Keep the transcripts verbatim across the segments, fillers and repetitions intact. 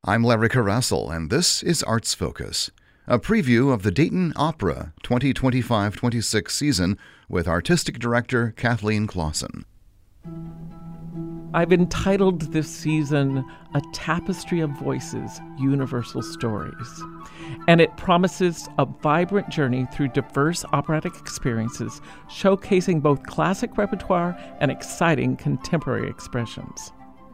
I'm Larry Carrassel, and this is Arts Focus, a preview of the Dayton Opera twenty twenty-five twenty-six season with Artistic Director Kathleen Clausen. I've entitled this season A Tapestry of Voices, Universal Stories, and it promises a vibrant journey through diverse operatic experiences, showcasing both classic repertoire and exciting contemporary expressions.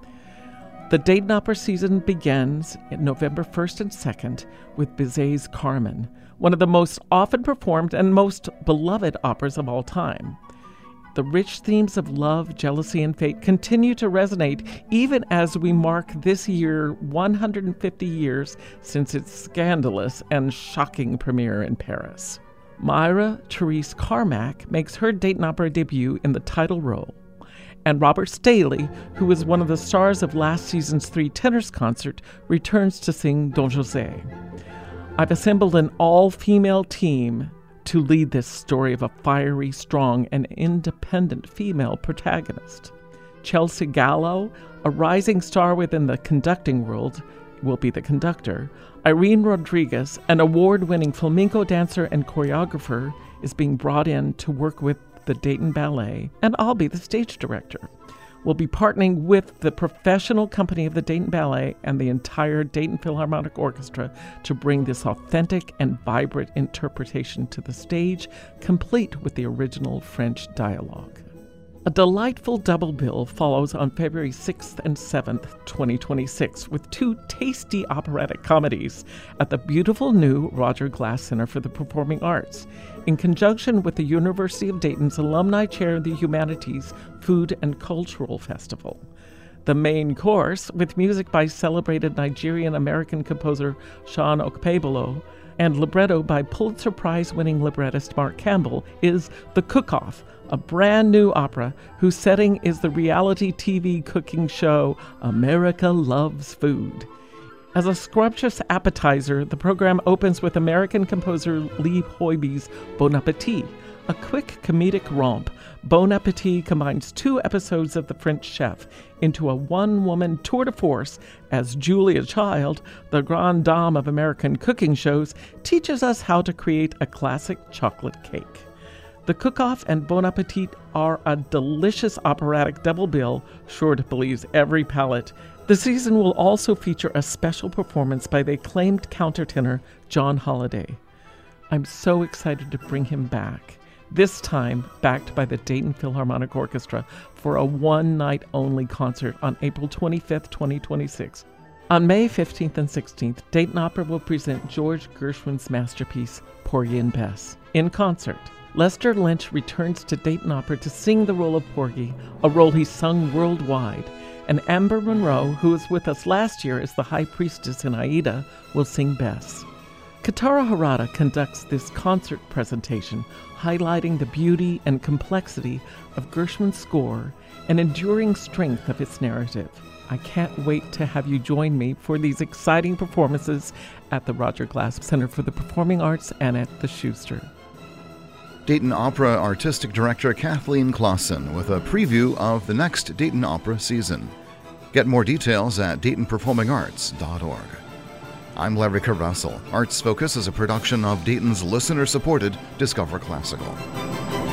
The Dayton Opera season begins in November first and second with Bizet's Carmen, one of the most often performed and most beloved operas of all time. The rich themes of love, jealousy, and fate continue to resonate even as we mark this year one hundred fifty years since its scandalous and shocking premiere in Paris. Myra Therese Carmack makes her Dayton Opera debut in the title role, and Robert Staley, who was one of the stars of last season's Three Tenors concert, returns to sing Don José. I've assembled an all-female team to lead this story of a fiery, strong, and independent female protagonist. Chelsea Gallo, a rising star within the conducting world, will be the conductor. Irene Rodriguez, an award-winning flamenco dancer and choreographer, is being brought in to work with the Dayton Ballet, and I'll be the stage director. We'll be partnering with the professional company of the Dayton Ballet and the entire Dayton Philharmonic Orchestra to bring this authentic and vibrant interpretation to the stage, complete with the original French dialogue. A delightful double bill follows on February sixth and seventh, twenty twenty-six, with two tasty operatic comedies at the beautiful new Roger Glass Center for the Performing Arts, in conjunction with the University of Dayton's Alumni Chair of the Humanities Food and Cultural Festival. The main course, with music by celebrated Nigerian-American composer Sean Okpebolo and libretto by Pulitzer Prize-winning librettist Mark Campbell, is The Cook-Off, a brand new opera whose setting is the reality T V cooking show America Loves Food. As a scrumptious appetizer, the program opens with American composer Lee Hoiby's Bon Appetit, a quick comedic romp. Bon Appetit combines two episodes of The French Chef into a one-woman tour de force as Julia Child, the grande dame of American cooking shows, teaches us how to create a classic chocolate cake. The Cook-Off and Bon Appetit are a delicious operatic double bill, sure to please every palate. The season will also feature a special performance by the acclaimed countertenor John Holliday. I'm so excited to bring him back, this time backed by the Dayton Philharmonic Orchestra for a one-night-only concert on April twenty-fifth, twenty twenty-six. On May fifteenth and sixteenth, Dayton Opera will present George Gershwin's masterpiece, Porgy and Bess, in concert. Lester Lynch returns to Dayton Opera to sing the role of Porgy, a role he's sung worldwide, and Amber Monroe, who was with us last year as the High Priestess in Aida, will sing Bess. Kitara Harada conducts this concert presentation, highlighting the beauty and complexity of Gershwin's score and enduring strength of its narrative. I can't wait to have you join me for these exciting performances at the Roger Glass Center for the Performing Arts and at the Schuster. Dayton Opera Artistic Director Kathleen Clausen with a preview of the next Dayton Opera season. Get more details at dayton performing arts dot org. I'm Larry Carrassel. Arts Focus is a production of Dayton's listener-supported Discover Classical.